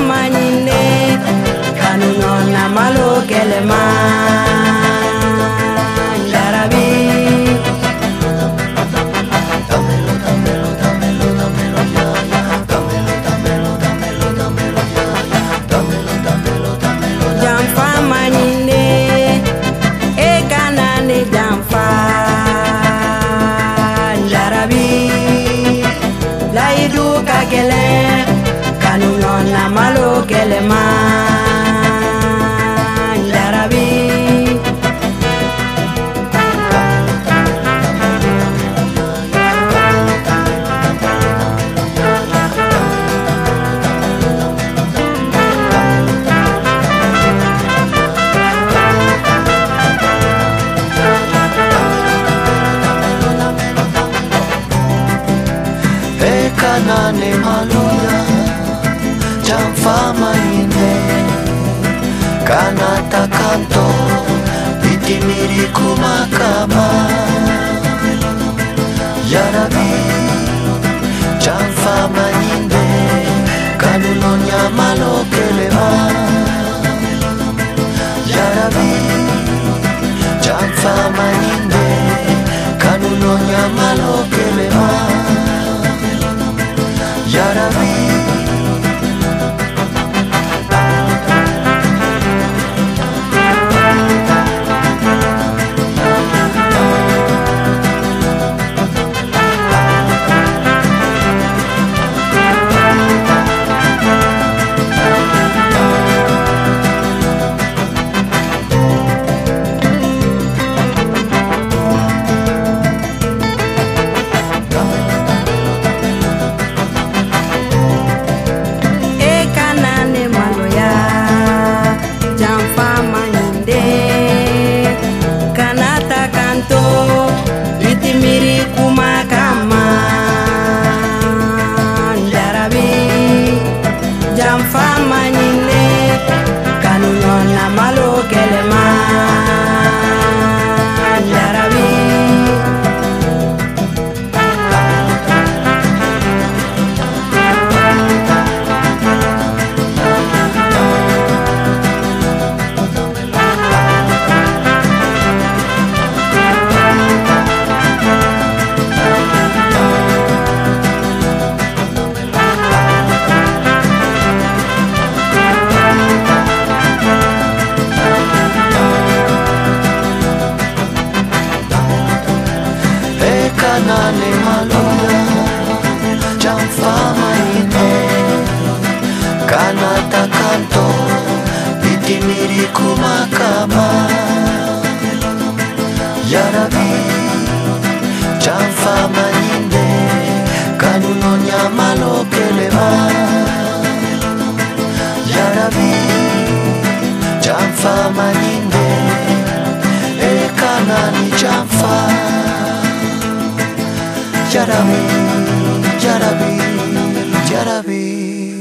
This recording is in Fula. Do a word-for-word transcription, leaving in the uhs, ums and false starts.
manyine kanunona malo kelema Jarabi Jamfa manyine e kanane jamfa Jarabi Laidu kagele kanunona malo kelema Jarabi Kanane maluya jamfa maine kanata kanto bitimiri kumakama Jarabi jamfa maine kanunonya malo kelema Jarabi jamfa maine kanunonya malo kelema Jarabi Kanane maluya jamfa maine kanata kanto bitimiri kumakama Jarabi jamfa maine kanunonya malo kelema Jarabi jamfa maine e kanani jamfa Jarabi, Jarabi, Jarabi